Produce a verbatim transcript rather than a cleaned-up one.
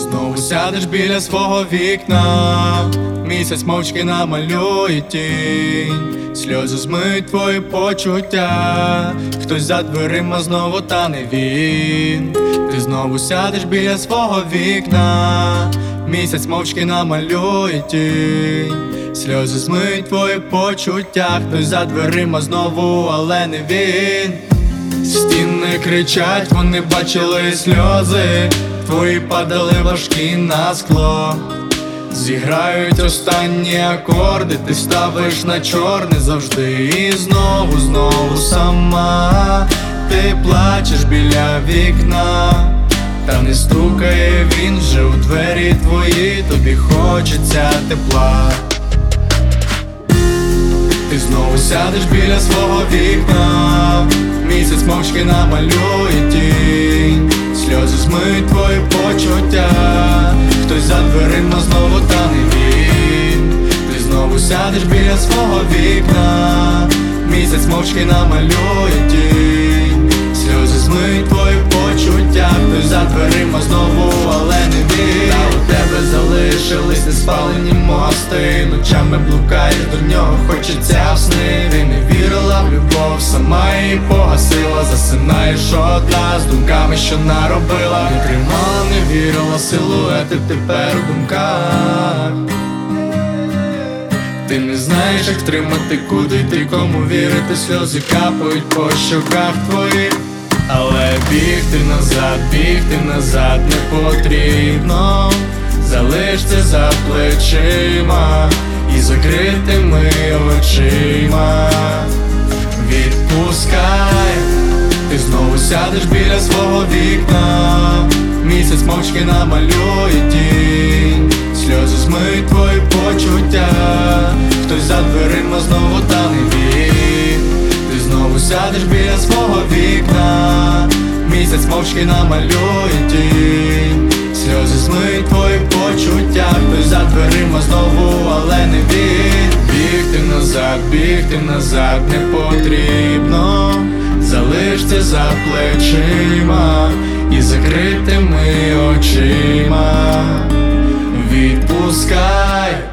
знову сядеш біля свого вікна, місяць мовчки намалює тінь, сльози змиють твої почуття. Хтось за дверима знову, та не він. Ти знову сядеш біля свого вікна, місяць мовчки намалює тінь, сльози змиють твої почуття. Хтось за дверима знову, але не він. Стіни кричать, вони бачили сльози твої, падали важкі на скло. Зіграють останні акорди, ти ставиш на чорне завжди. І знову, знову сама ти плачеш біля вікна, та не стукає він вже у двері твої, тобі хочеться тепла. Ти знову сядеш біля свого вікна, місяць мовчки намалює тінь, сльози змиють твої почуття. Хтось за дверима знову, та не він. Ти знову сядеш біля свого вікна, місяць мовчки намалює тінь, сльози змиють твої почуття. Хтось за дверима знову, але не він. Та у тебе залишились неспалені мости, ночами блукаєш до нього, хочеться в сни. Ти не вірила в любов, сама її погасила. Засинаєш одна з думками, що наробила. Не тримала, не вірила, силуети тепер у думках. Ти не знаєш, як втримати, куди йти, кому вірити. Сльози капають по щоках твоїх, але бігти назад, бігти назад не потрібно. Залиш це за плечима і закритими очима. Відпускай, ти знову сядеш біля свого вікна, місяць мовчки намалює тінь, сльози змиють твої почуття. Хтось за дверима знову, та не він. Ти знову сядеш біля свого вікна, місяць мовчки намалює тінь, сльози змиють твої почуття. Хтось за дверима знову, але не він. Бігти назад, бігти назад не потрібно. Залиш це за плечима і закритими очима. Відпускай,